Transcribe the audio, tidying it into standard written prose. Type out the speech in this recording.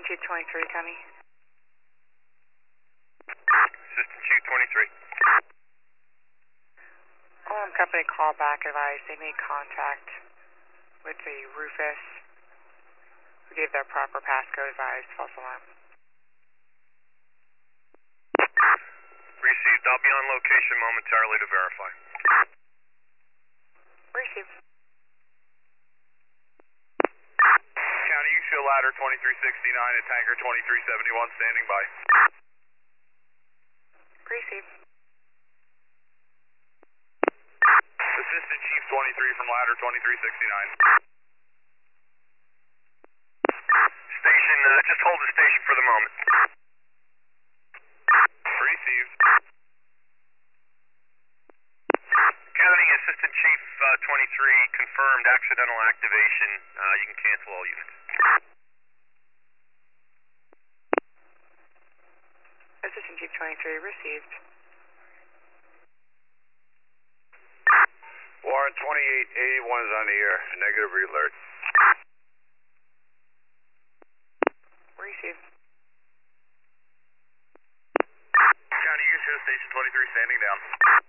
Chief 23, County. Assistant Chief 23. Alarm company call back advised they made contact with the Rufus, who gave their proper passcode, advised false alarm. Received. I'll be on location momentarily to verify. Received. County, you show ladder 2369 and tanker 2371 standing by. Received. Assistant Chief 23 from ladder 2369. Station, just hold the station for the moment. Received. County, Assistant Chief 23 confirmed accidental activation. You can cancel all units. Assistant Chief 23 received. Warrant 2881 is on the air. Negative alert. Received. County, you can show station 23 standing down.